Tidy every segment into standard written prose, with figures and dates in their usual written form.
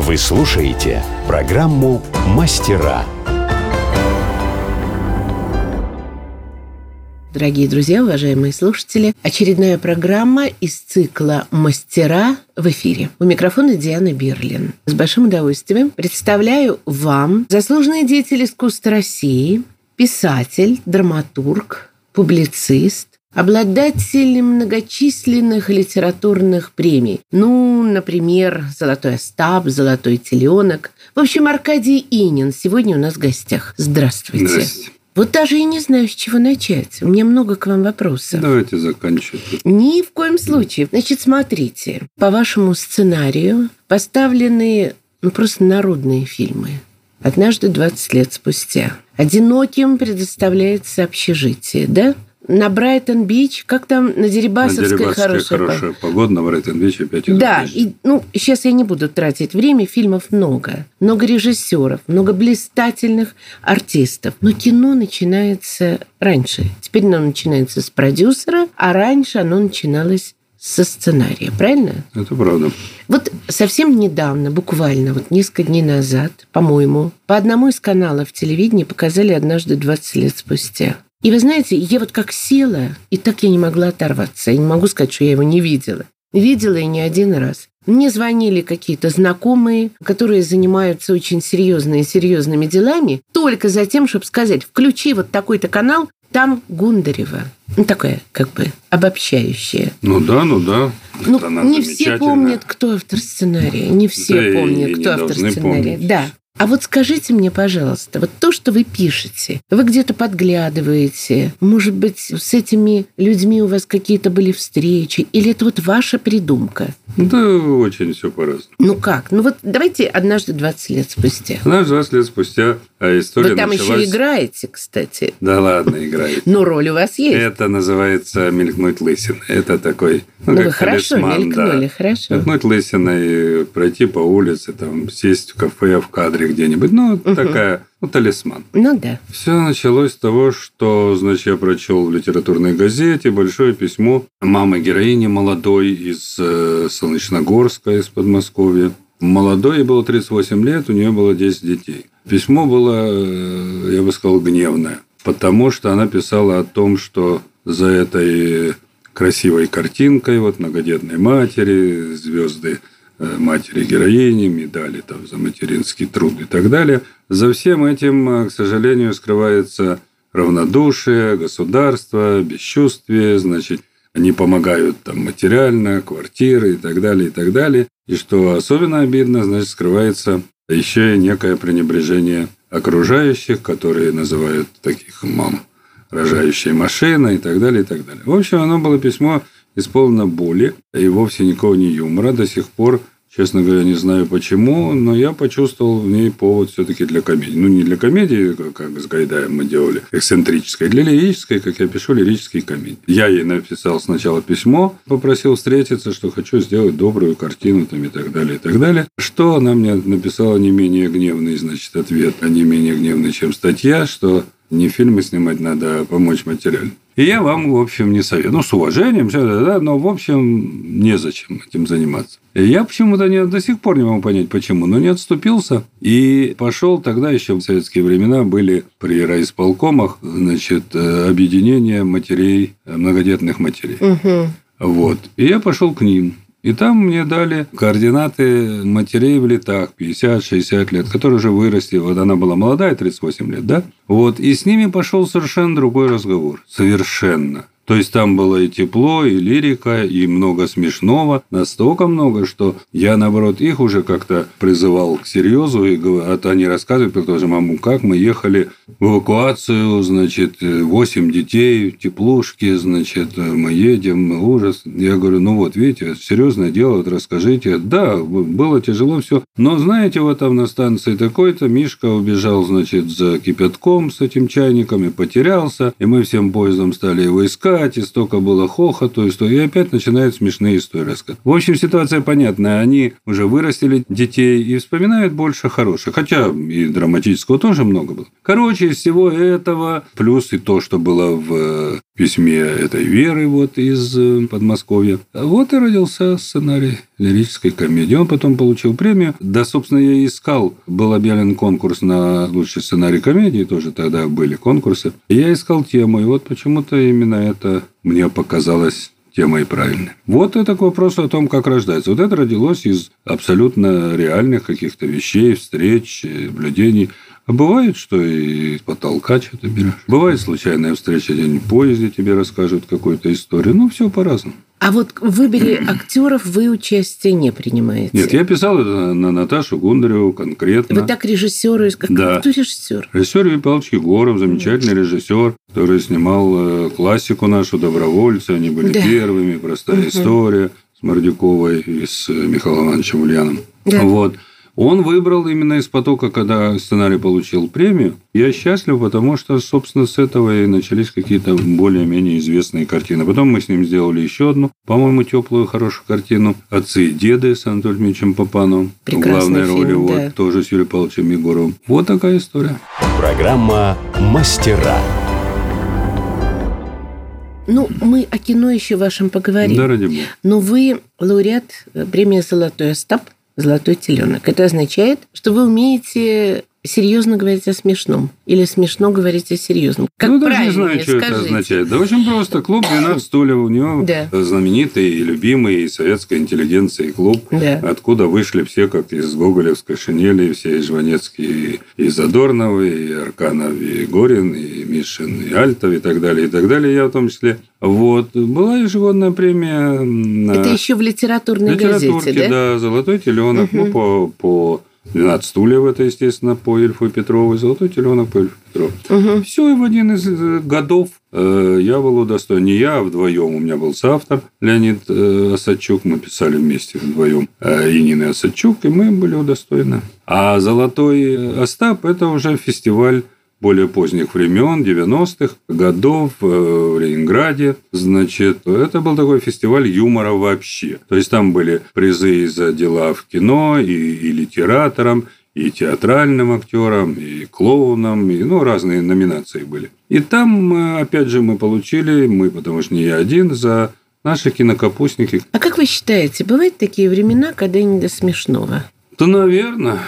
Вы слушаете программу «Мастера». Дорогие друзья, уважаемые слушатели, очередная программа из цикла «Мастера» в эфире. У микрофона Диана Берлин. С большим удовольствием представляю вам заслуженный деятель искусства России, писатель, драматург, публицист, обладатель многочисленных литературных премий. Например, «Золотой Остап», «Золотой теленок». В общем, Аркадий Инин сегодня у нас в гостях. Здравствуйте. Здравствуйте. Вот даже и не знаю, с чего начать. У меня много к вам вопросов. Давайте заканчивать. Ни в коем случае. Значит, смотрите. По вашему сценарию поставлены просто народные фильмы. «Однажды 20 лет спустя». «Одиноким» предоставляется общежитие, да? На Брайтон-Бич, как там, на Дерибасовской хорошая погода, на Брайтон-Бич опять идут. Да, и, сейчас я не буду тратить время, фильмов много. Много режиссеров, много блистательных артистов. Но кино начинается раньше. Теперь оно начинается с продюсера, а раньше оно начиналось со сценария, правильно? Это правда. Вот совсем недавно, буквально несколько дней назад, по-моему, по одному из каналов телевидения показали «Однажды 20 лет спустя». И вы знаете, я как села, и так я не могла оторваться. Я не могу сказать, что я его не видела. Видела и не один раз. Мне звонили какие-то знакомые, которые занимаются очень серьезными делами, только за тем, чтобы сказать, включи такой-то канал, там Гундарева. Такое, обобщающее. Ну да. Не все помнят, кто автор сценария. Не все помнят, кто автор сценария. Помнить. Да. А скажите мне, пожалуйста, то, что вы пишете, вы где-то подглядываете, может быть, с этими людьми у вас какие-то были встречи, или это ваша придумка? Да, очень все по-разному. Как? Давайте «Однажды 20 лет спустя». «Однажды 20 лет спустя» история Вы там началась... еще играете, кстати. Да ладно, играете. Но роль у вас есть. Это называется «Мелькнуть лысиной». Это такой, вы хорошо мелькнули, да. хорошо. Мелькнуть лысиной, пройти по улице, сесть в кафе в кадре где-нибудь. Такая, талисман. Да. Все началось с того, что, я прочел в литературной газете большое письмо мамы героини молодой из Солнечногорска, из Подмосковья. Молодой, ей было 38 лет, у нее было 10 детей. Письмо было, я бы сказал, гневное, потому что она писала о том, что за этой красивой картинкой многодетной матери, звезды матери героини, медали за материнский труд и так далее. За всем этим, к сожалению, скрывается равнодушие, государство, бесчувствие, они помогают материально, квартиры и так далее, и так далее. И что особенно обидно, скрывается еще и некое пренебрежение окружающих, которые называют таких мам рожающей машиной и так далее, и так далее. В общем, оно было письмо исполнено боли и вовсе никакого не юмора. До сих пор, честно говоря, не знаю почему, но я почувствовал в ней повод все-таки для комедии. Не для комедии, как с Гайдаем мы делали, эксцентрической, для лирической, как я пишу, лирические комедии. Я ей написал сначала письмо, попросил встретиться, что хочу сделать добрую картину и так далее, и так далее. Что она мне написала не менее гневный, ответ, а не менее гневный, чем статья, что не фильмы снимать надо, а помочь материально. И я вам, в общем, не советую. С уважением, но, в общем, незачем этим заниматься. И я почему-то до сих пор не могу понять, почему, но не отступился. И пошел тогда еще в советские времена были при райисполкомах, объединение матерей, многодетных матерей. Угу. И я пошел к ним. И там мне дали координаты матерей в летах 50-60 лет, которые уже выросли. Она была молодая, 38 лет, да? И с ними пошел совершенно другой разговор. Совершенно. То есть там было и тепло, и лирика, и много смешного. Настолько много, что я, наоборот, их уже как-то призывал к серьезу. Они рассказывают, потому что, маму, как мы ехали в эвакуацию, 8 детей, теплушки, мы едем, ужас. Я говорю, видите, серьезное дело, расскажите. Да, было тяжело все. Но, знаете, там на станции такой-то Мишка убежал, за кипятком с этим чайником и потерялся. И мы всем поездом стали его искать. И столько было хохоту, и опять начинают смешные истории рассказывать. В общем, ситуация понятная. Они уже вырастили детей и вспоминают больше хороших. Хотя и драматического тоже много было. Из всего этого, плюс и то, что было в письме этой Веры вот из Подмосковья. Вот и родился сценарий лирической комедии. Он потом получил премию. Да, собственно, я и искал. Был объявлен конкурс на лучший сценарий комедии. Тоже тогда были конкурсы. И я искал тему. И вот почему-то именно это мне показалось темой правильной. Вот это к вопросу о том, как рождается. Вот это родилось из абсолютно реальных каких-то вещей, встреч, наблюдений. А бывает, что и с потолка что-то берешь. Бывает случайная встреча где-нибудь в поезде, тебе расскажут какую-то историю. Ну, все по-разному. А вот в выборе актеров вы участие не принимаете? Нет, я писал это на Наташу Гундареву конкретно. Вы так режиссеру... Да. Кто режиссер? Режиссер Юрий Павлович Егоров, замечательный режиссер, который снимал классику нашу «Добровольцы». Они были первыми. «Простая история» с Мордюковой и с Михаилом Ивановичем Ульяновым. Да. Вот. Он выбрал именно из потока, когда сценарий получил премию. Я счастлив, потому что, собственно, с этого и начались какие-то более-менее известные картины. Потом мы с ним сделали еще одну, по-моему, теплую, хорошую картину «Отцы и деды» с Анатолием Дмитриевичем Папановым. Прекрасный в главной роли, фильм, вот, да. тоже с Юрием Павловичем Егоровым. Вот такая история. Программа «Мастера». Ну, мы о кино еще вашем поговорим. Да, ради бога. Но вы лауреат премии «Золотой Остап», «Золотой теленок». Это означает, что вы умеете серьезно говорить о смешном или смешно говорить о серьезном. Как даже правильнее, не знаю, что скажите. это означает. Да очень просто. Клуб «12 стульев». У него знаменитый и любимый и советской интеллигенции клуб, откуда вышли все, как из гоголевской шинели, все и Жванецкий, и Задорнов, и Арканов, и Горин, и Мишин, и Альтов, и так далее, и так далее. Я в том числе. Вот. Была ежегодная премия. Это еще в литературной газете, да? Да, «Золотой теленок». Ну, по 12 стульев, это, естественно, по Ильфу Петрову, и «Золотой теленок» по Ильфу Петрову. Все, и в один из годов я был удостоен. Не я, а вдвоем. У меня был соавтор Леонид Осадчук. Мы писали вместе вдвоем и Нина Осадчук, и мы были удостоены. А «Золотой Остап» – это уже фестиваль более поздних времен, 90-х годов в Ленинграде. Значит, это был такой фестиваль юмора вообще. То есть, там были призы за дела в кино и литераторам, и театральным актерам, и клоунам, и разные номинации были. И там, опять же, мы получили, потому что не я один, за наши кинокапустники. А как вы считаете, бывают такие времена, когда не до смешного? Да, наверное,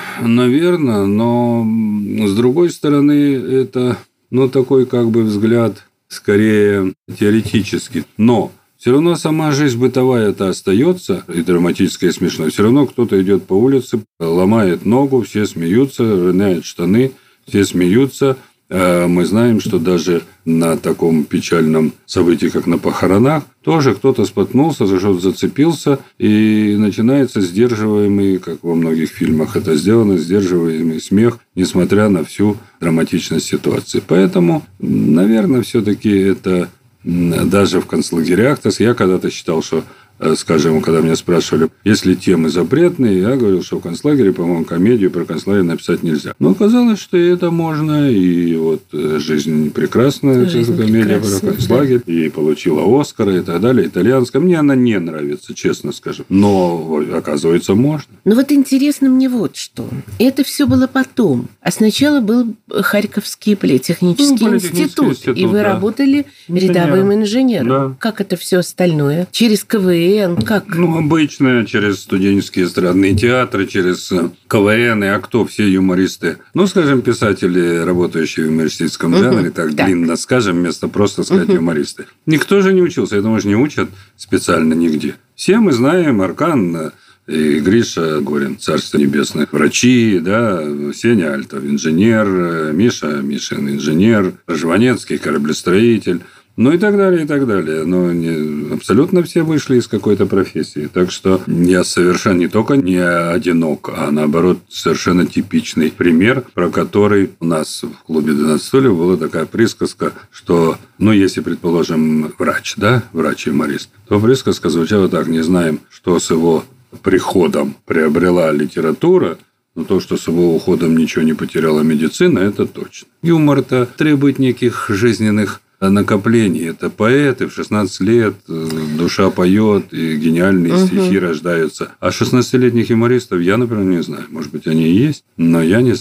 но с другой стороны, это, такой как бы взгляд скорее теоретический. Но все равно сама жизнь бытовая это остается, и драматическое, и смешное. Все равно кто-то идет по улице, ломает ногу, все смеются, роняют штаны, все смеются. Мы знаем, что даже на таком печальном событии, как на похоронах, тоже кто-то споткнулся, за что-то зацепился, и начинается сдерживаемый, как во многих фильмах это сделано, сдерживаемый смех, несмотря на всю драматичность ситуации. Поэтому, наверное, все-таки это даже в концлагерях. То есть я когда-то считал, что, скажем, когда меня спрашивали, есть ли темы запретные, я говорил, что в концлагере, по-моему, комедию про концлагерь написать нельзя. Но оказалось, что и это можно, и вот «Жизнь прекрасная», комедия про концлагерь, и получила «Оскара» и так далее, итальянская. Мне она не нравится, честно скажу. Но, оказывается, можно. Ну, вот интересно мне вот что. Это все было потом. А сначала был Харьковский политехнический институт, и вы работали рядовым инженером. Да. Как это все остальное? Через КВН? Как? Обычно через студенческие эстрадные театры, через КВН, а кто? Все юмористы. Скажем, писатели, работающие в юмористическом жанре, так длинно скажем, вместо просто сказать юмористы. Никто же не учился, я думаю, не учат специально нигде. Все мы знаем Аркан и Гриша Горин, царство небесное, врачи, да, Сеня Альтов, инженер, Миша Мишин, инженер, Жванецкий, кораблестроитель, и так далее, и так далее. Но абсолютно все вышли из какой-то профессии. Так что я совершенно не только не одинок, а наоборот совершенно типичный пример, про который у нас в клубе 12 стульев была такая присказка, что, если, предположим, врач-юморист, то присказка звучала так: не знаем, что с его приходом приобрела литература, но то, что с его уходом ничего не потеряла медицина, это точно. Юмор-то требует неких жизненных накоплений. Это поэты в 16 лет, душа поет, и гениальные стихи рождаются. А 16-летних юмористов я, например, не знаю. Может быть, они и есть, но я не знаю.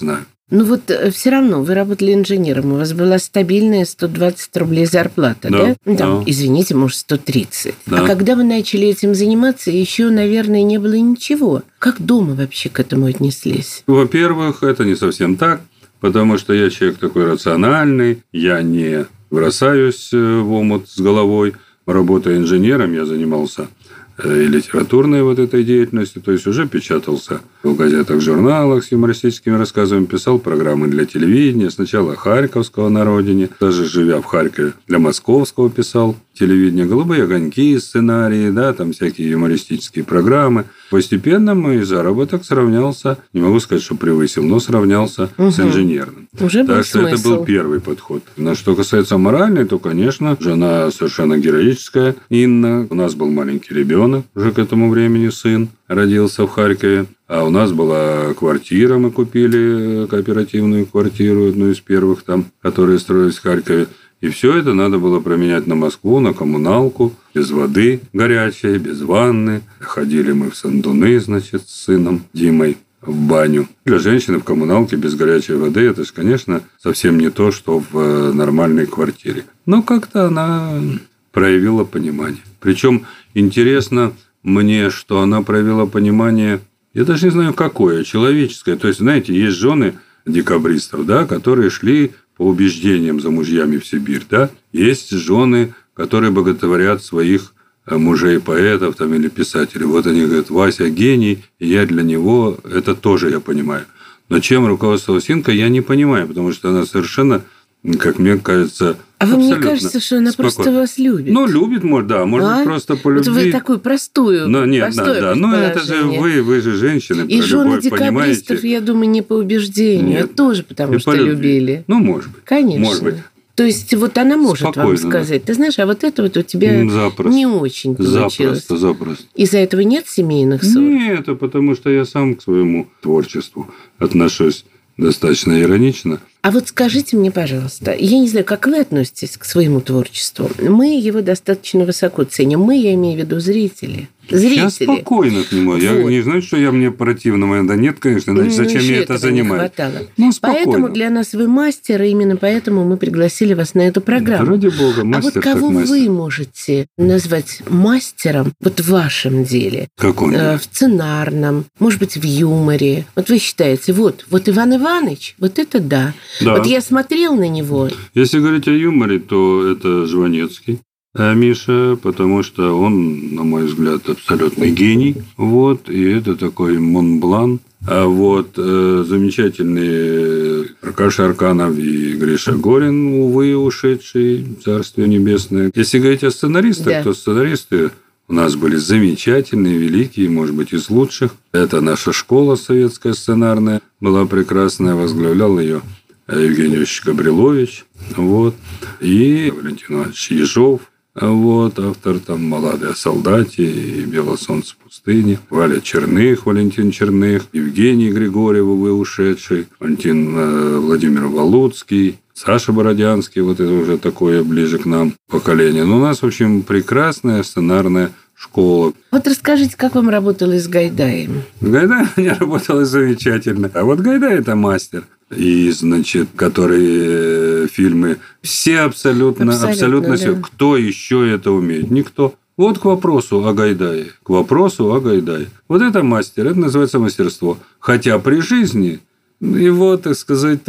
Ну вот все равно вы работали инженером, у вас была стабильная 120 рублей зарплата, да? Ну, там, извините, может, 130. Да. А когда вы начали этим заниматься, еще, наверное, не было ничего. Как дома вообще к этому отнеслись? Во-первых, это не совсем так, потому что я человек такой рациональный, я не бросаюсь в омут с головой. Работая инженером, я занимался и литературной вот этой деятельностью, то есть уже печатался в газетах, журналах с юмористическими рассказами, писал программы для телевидения, сначала Харьковского на родине, даже живя в Харькове, для Московского писал телевидение, «Голубые огоньки», сценарии, да, там всякие юмористические программы. Постепенно мой заработок сравнялся, не могу сказать, что превысил, но сравнялся с инженерным. Уже был так что смысл. Это был первый подход. Но что касается моральной, то, конечно, жена совершенно героическая, Инна. У нас был маленький ребенок, уже к этому времени сын родился в Харькове. А у нас была квартира, мы купили кооперативную квартиру, одну из первых там, которые строились в Харькове. И все это надо было променять на Москву, на коммуналку, без воды горячей, без ванны. Ходили мы в Сандуны, значит, с сыном Димой в баню. Для женщины в коммуналке без горячей воды это же, конечно, совсем не то, что в нормальной квартире. Но как-то она проявила понимание. Причем интересно мне, что она проявила понимание, я даже не знаю, какое, человеческое. То есть, знаете, есть жены декабристов, да, которые шли по убеждениям за мужьями в Сибирь, да. Есть жены, которые боготворят своих мужей-поэтов там, или писателей. Вот они говорят, Вася гений, и я для него, это тоже я понимаю. Но чем руководствовалась Инка, я не понимаю, потому что она совершенно, как мне кажется, а вам не кажется, что она спокойно. Просто вас любит? Ну, любит, может, да, может быть, просто по любви. Вот вы такую простую. Но нет, да. Но это же вы же женщины, и про жены любовь декабристов, понимаете. я думаю, не по убеждению, а тоже потому, что любили. Ну, может быть. Конечно. Может быть. То есть, вот она может спокойно, вам сказать, ты знаешь, а вот это вот у тебя запросто. Не очень получилось. Запросто. Из-за этого нет семейных ссор? Нет, это потому что я сам к своему творчеству отношусь достаточно иронично. А вот скажите мне, пожалуйста, я не знаю, как вы относитесь к своему творчеству. Мы его достаточно высоко ценим. Мы, я имею в виду зрители. Я спокойно к нему. Вот. Я не знаю, что мне противно. Да нет, конечно, иначе зачем я это занимаюсь? Ну, поэтому для нас вы мастер, и именно поэтому мы пригласили вас на эту программу. Ради бога, мастер. А вот кого вы можете назвать мастером вот в вашем деле? В каком деле? В сценарном, может быть, в юморе. Вот вы считаете, вот Иван Иванович, вот это да. Вот я смотрел на него. Если говорить о юморе, то это Жванецкий. Миша, потому что он, на мой взгляд, абсолютный гений. Вот, и это такой Монблан. А вот замечательные Аркаша Арканов и Гриша Горин, увы, ушедший, Царствие Небесное. Если говорить о сценаристах, то сценаристы у нас были замечательные, великие, может быть, из лучших. Это наша школа советская сценарная была прекрасная, возглавлял ее Евгений Ильич Габрилович. Вот. И Валентин Иванович Ежов. Вот, автор там «Молодые солдати» и «Белое солнце пустыни». Валя Черных, Валентин Черных, Евгений Григорьев, увы, ушедший, Валентин Владимир Валуцкий, Саша Бородянский, вот это уже такое ближе к нам поколение. Но у нас, в общем, прекрасная сценарная школа. Вот расскажите, как вам работалось с Гайдаем? С Гайдаем у меня работалось замечательно. А вот Гайдай – это мастер. И, значит, которые фильмы все абсолютно да. все. Кто еще это умеет? Никто. Вот к вопросу о Гайдае. Вот это мастер, это называется мастерство. Хотя при жизни его, так сказать,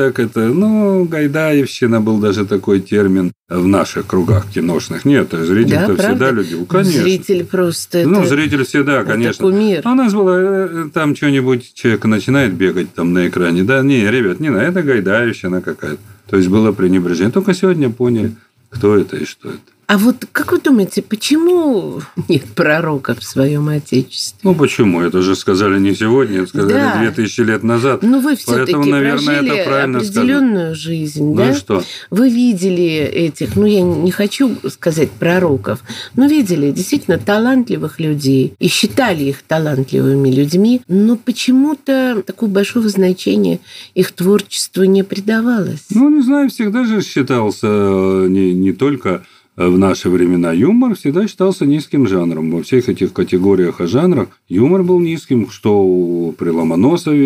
гайдаевщина был даже такой термин в наших кругах киношных. Нет, зритель-то всегда любил. Конечно. Зритель просто... зритель всегда, конечно. Это кумир. А у нас было, там что-нибудь, человек начинает бегать там на экране. Да, не, ребят, не надо, это гайдаевщина какая-то. То есть, было пренебрежение. Только сегодня поняли, кто это и что это. А вот как вы думаете, почему нет пророка в своем Отечестве? Ну, почему? Это же сказали не сегодня, это сказали 2000 лет назад. Ну, вы все-таки прожили это правильно определенную жизнь, да? Ну, и что? Вы видели этих, я не хочу сказать пророков, но видели действительно талантливых людей и считали их талантливыми людьми, но почему-то такого большого значения их творчеству не придавалось. Ну, не знаю, всегда же считался не только... В наши времена юмор всегда считался низким жанром. Во всех этих категориях и жанрах юмор был низким, что при Ломоносове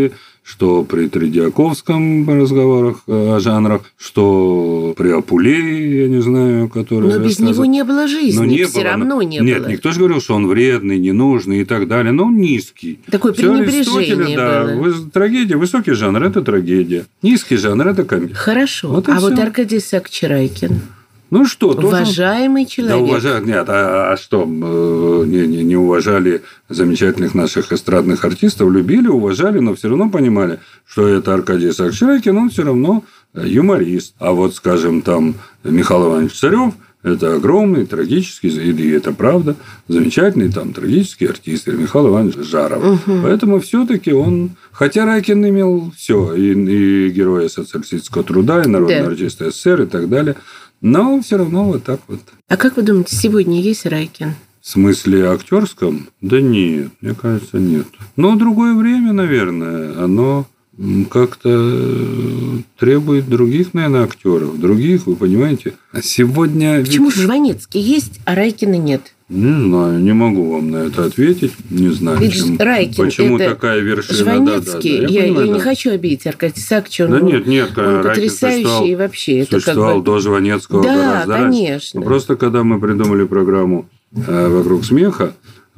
что при Тредиаковском разговорах о жанрах, что при Апулее, я не знаю, который... Но без него не было жизни, все равно не было. Нет, никто же говорил, что он вредный, ненужный и так далее, но он низкий. Такое пренебрежение было. Трагедия, высокий жанр – это трагедия, низкий жанр – это комедия. Хорошо, вот Аркадий Исаакович Райкин? Ну что, уважаемый человек. Да, нет, а что, не уважали замечательных наших эстрадных артистов, любили, уважали, но все равно понимали, что это Аркадий Исаакович Райкин, он все равно юморист. А вот, скажем, там Михаил Иванович Царев – это огромный, трагический, и это правда, замечательный там трагический артист, Михаил Иванович Жаров. Поэтому все-таки он, хотя Райкин имел все, и героя социалистического труда, и народный артист СССР и так далее, но все равно вот так вот. А как вы думаете, сегодня есть Райкин? В смысле актерском? Да нет, мне кажется, нет. Но другое время, наверное, оно как-то требует других, наверное, актеров. Других, вы понимаете. А сегодня... Почему Жванецкий есть, а Райкина нет? Не знаю, не могу вам на это ответить. Не знаю, почему такая вершина. Жванецкий, я не хочу обидеть Аркадия Исааковича. Да нет, он потрясающий и вообще. Существовал до Жванецкого гораздо раньше. Конечно. Просто когда мы придумали программу «Вокруг смеха»,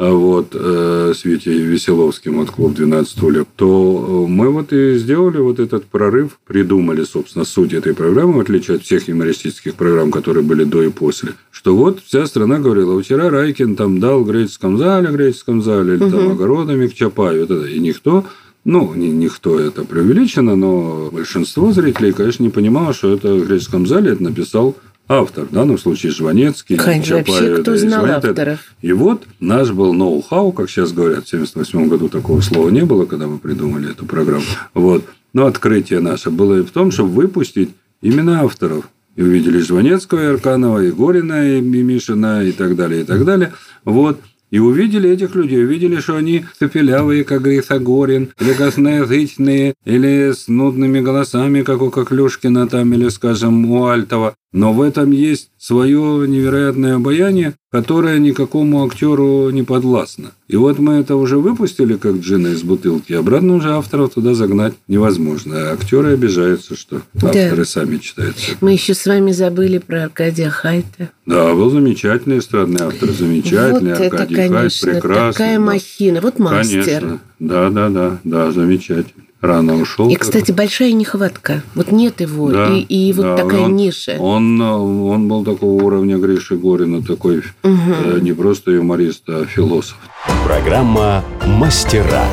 с Витей Веселовским от «Клуб 12 лет», то мы вот и сделали вот этот прорыв, придумали, собственно, суть этой программы, в отличие от всех юмористических программ, которые были до и после, что вот вся страна говорила, вчера Райкин там дал в греческом зале, или там огородами к Чапаеву, и никто... никто, это преувеличено, но большинство зрителей, конечно, не понимало, что это в греческом зале это написал автор, в данном случае Жванецкий, Чапаев. Вообще, кто знал авторов? И вот наш был ноу-хау, как сейчас говорят, в 1978 году такого слова не было, когда мы придумали эту программу. Но открытие наше было и в том, чтобы выпустить имена авторов. И увидели Жванецкого, и Арканова, и Горина, и Мимишина, и так далее, и так далее. И увидели этих людей, увидели, что они цепелявые, как говорится, Горин, или косноязычные, или с нудными голосами, как у Коклюшкина там, или, скажем, у Альтова. Но в этом есть свое невероятное обаяние, которое никакому актеру не подвластно. И вот мы это уже выпустили, как джина из бутылки, обратно уже авторов туда загнать невозможно. А актеры обижаются, что авторы сами читаются. Мы еще с вами забыли про Аркадия Хайта. Да, был замечательный эстрадный автор, замечательный Аркадий Хайт, прекрасный. Такая махина, мастер. Конечно, да, замечательный. Рано ушел. И, кстати, большая нехватка. Нет его. Да, и такая ниша. Он был такого уровня Гриши Горина, такой не просто юморист, а философ. Программа «Мастера».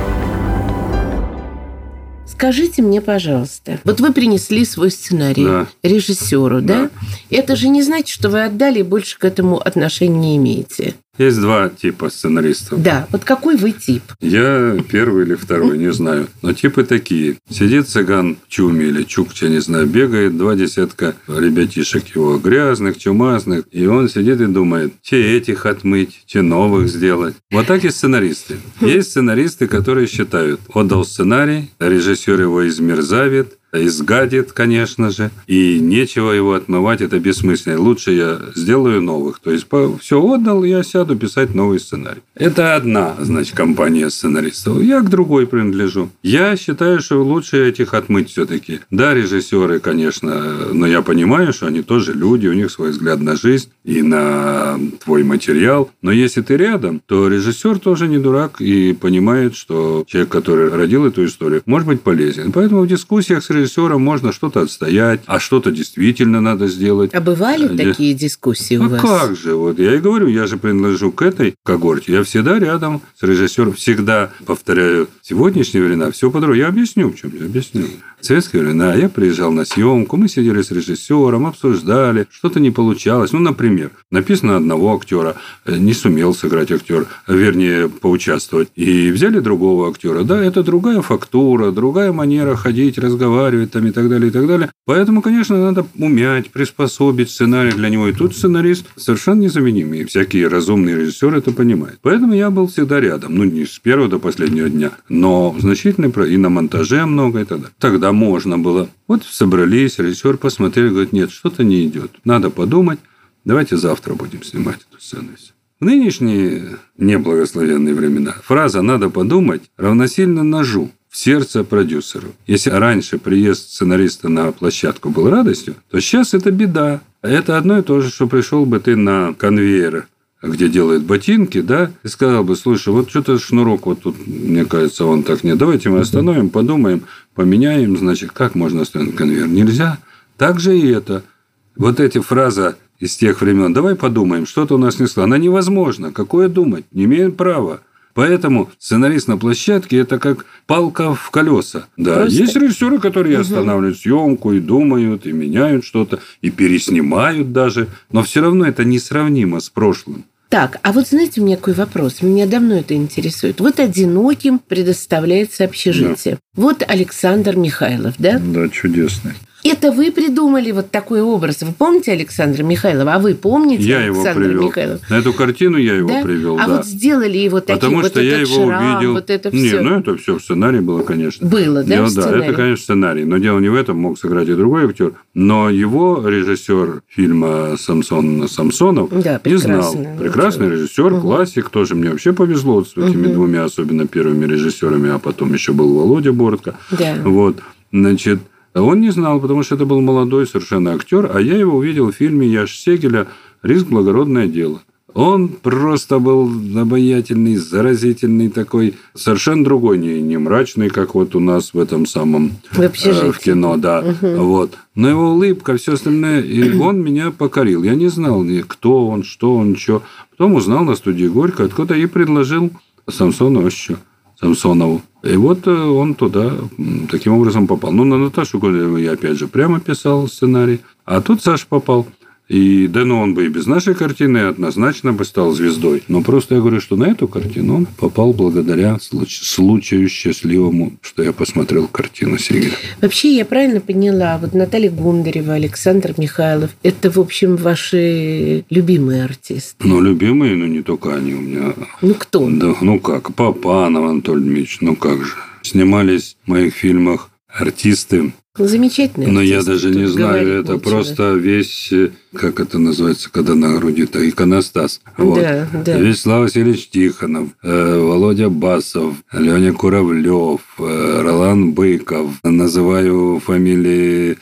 Скажите мне, пожалуйста, вы принесли свой сценарий режиссеру, да? Это же не значит, что вы отдали и больше к этому отношения не имеете. Есть два типа сценаристов. Да, какой вы тип? Я первый или второй, не знаю. Но типы такие. Сидит цыган в чуме или чукче, не знаю, бегает 20 ребятишек его, грязных, чумазных. И он сидит и думает, че этих отмыть, че новых сделать. Вот так и сценаристы. Есть сценаристы, которые считают, отдал сценарий, режиссер его измерзавит, изгадит, конечно же, и нечего его отмывать, это бессмысленно. Лучше я сделаю новых. То есть, все отдал, я сяду писать новый сценарий. Это одна, компания сценаристов. Я к другой принадлежу. Я считаю, что лучше этих отмыть все-таки. Да, режиссеры, конечно, но я понимаю, что они тоже люди, у них свой взгляд на жизнь и на твой материал. Но если ты рядом, то режиссер тоже не дурак и понимает, что человек, который родил эту историю, может быть полезен. Поэтому в дискуссиях с режиссером можно что-то отстоять, а что-то действительно надо сделать. А бывали такие дискуссии у вас? Как же? Я и говорю, я же принадлежу к этой когорте. Я всегда рядом с режиссером. Всегда, повторяю, в сегодняшние времена все по-другому. Я объясню, в чем я объясню. В советские времена я приезжал на съемку, мы сидели с режиссером, обсуждали, что-то не получалось. Например, написано одного актера, не сумел сыграть актер, вернее, поучаствовать. И взяли другого актера. Да, это другая фактура, другая манера ходить, разговаривать и так далее, и так далее. Поэтому, конечно, надо умять, приспособить сценарий для него. И тут сценарист совершенно незаменимый. И всякие разумные режиссеры это понимают. Поэтому я был всегда рядом. Не с первого до последнего дня, но значительно и на монтаже много и так далее. Тогда можно было. Собрались, режиссер посмотрел, говорит, нет, что-то не идет. Надо подумать. Давайте завтра будем снимать эту сцену. В нынешние неблагословенные времена фраза «надо подумать» равносильно ножу. в сердце продюсеру. Если раньше приезд сценариста на площадку был радостью, то сейчас это беда. Это одно и то же, что пришел бы ты на конвейер, где делают ботинки, да, и сказал бы: слушай, вот что-то шнурок вот тут, мне кажется, он так нет. Давайте мы остановим, подумаем, поменяем, значит, как можно остановить конвейер? Нельзя. Так же и это. Вот эти фразы из тех времен: давай подумаем, что-то у нас не склад. Она невозможна. Какое думать? Не имеем права. Поэтому сценарист на площадке – это как палка в колеса. Да, просто... Есть режиссеры, которые останавливают съемку и думают, и меняют что-то, и переснимают даже. Но все равно это несравнимо с прошлым. Так, а вот знаете, у меня какой вопрос? Меня давно это интересует. Вот одиноким предоставляется общежитие. Да. Вот Александр Михайлов, да? Да, чудесный. Это вы придумали вот такой образ. Вы помните Александра Михайлова? А вы помните я Александра его привел. Михайлова? На эту картину я его привел, А да. вот сделали его таким, потому вот что этот я его шрам, увидел. вот это Не, все. это все в сценарии было, конечно. Было, да, в сценарии? Да, это, конечно, сценарий. Но дело не в этом, мог сыграть и другой актер. Но его режиссер фильма Самсонов да, не знал. Прекрасный режиссер, классик. Тоже мне вообще повезло с этими двумя, особенно первыми режиссерами, а потом еще был Володя Бортко. Да. Вот, значит. Он не знал, потому что это был молодой совершенно актер, а я его увидел в фильме Яш Сегеля «Риск. Благородное дело». Он просто был обаятельный, заразительный такой, совершенно другой, не мрачный, как вот у нас в этом самом в кино, да. Вот. Но его улыбка, все остальное, и он меня покорил. Я не знал, кто он, что он, что. Потом узнал на студии Горько, откуда и предложил Самсонову. И вот он туда таким образом попал. Ну, на Наташу Голеву я, опять же, прямо писал сценарий. А тут Саша попал. И да, ну, он бы и без нашей картины однозначно бы стал звездой. Но просто я говорю, что на эту картину он попал благодаря случаю счастливому, что я посмотрел картину Сегеля. Вообще, я правильно поняла, вот Наталья Гундарева, Александр Михайлов – это, в общем, ваши любимые артисты? Ну, любимые, но не только они у меня. Ну, кто? Да, ну, как? Папанов Анатолий Дмитриевич, ну, как же. Снимались в моих фильмах артисты. Замечательно. Но я даже не знаю, это просто весь, как это называется, когда на груди-то, иконостас. Вот. Да. Вячеслав Васильевич Тихонов, Володя Басов, Леня Куравлев, Ролан Быков. Называю фамилии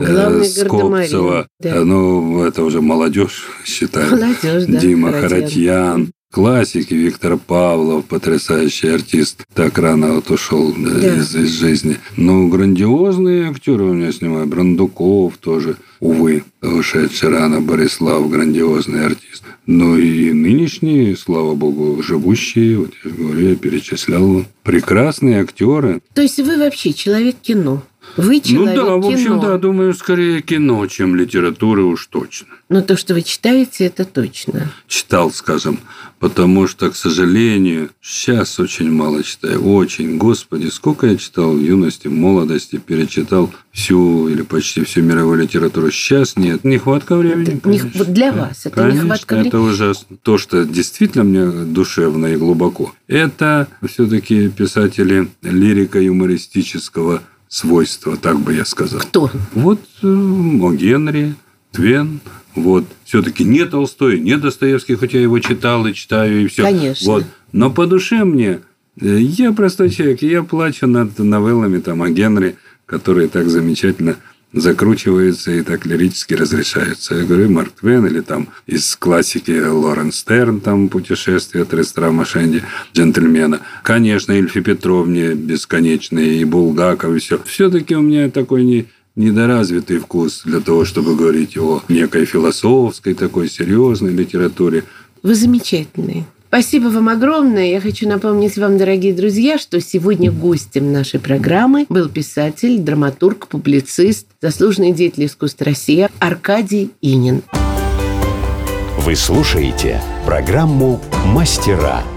Скопцева. Да. Ну, это уже молодежь, считаю. Молодежь, да. Дима Харатьян. Классики, Виктор Павлов, потрясающий артист, так рано вот ушел из жизни. Ну, грандиозные актеры у меня снимают. Брандуков тоже, увы, ушедший рано. Борислав, грандиозный артист. Ну, и нынешние, слава богу, живущие, вот я говорю, я перечислял, прекрасные актеры. То есть вы вообще человек кино? Вы человек кино? Ну да, в общем, да, думаю, скорее кино, чем литература уж точно. Но то, что вы читаете, это точно. Читал, скажем, потому что, к сожалению, сейчас очень мало читаю. Очень. Господи, сколько я читал в юности, в молодости, перечитал всю или почти всю мировую литературу. Сейчас нет. Нехватка времени, конечно. Для вас это конечно, нехватка времени? Это ужасно. То, что действительно мне душевно и глубоко, это все-таки писатели лирико-юмористического свойства, так бы я сказал. Кто? Вот О Генри, Твен. Вот. Все-таки не Толстой, не Достоевский, хотя я его читал и читаю, и все. Конечно. Вот. Но по душе мне, я простой человек, я плачу над новеллами там, о Генри, которые так замечательно закручиваются и так лирически разрешаются. Я говорю, Марк Твен, или там из классики Лоренс Стерн, там «Путешествие Трестрама Шенди», «Джентльмена». Конечно, Ильфи Петровне бесконечные, и Булгаков, и все. Все-таки у меня такой недоразвитый вкус для того, чтобы говорить о некой философской, такой серьезной литературе. Вы замечательный. Спасибо вам огромное. Я хочу напомнить вам, дорогие друзья, что сегодня гостем нашей программы был писатель, драматург, публицист, заслуженный деятель искусства России Аркадий Инин. Вы слушаете программу «Мастера».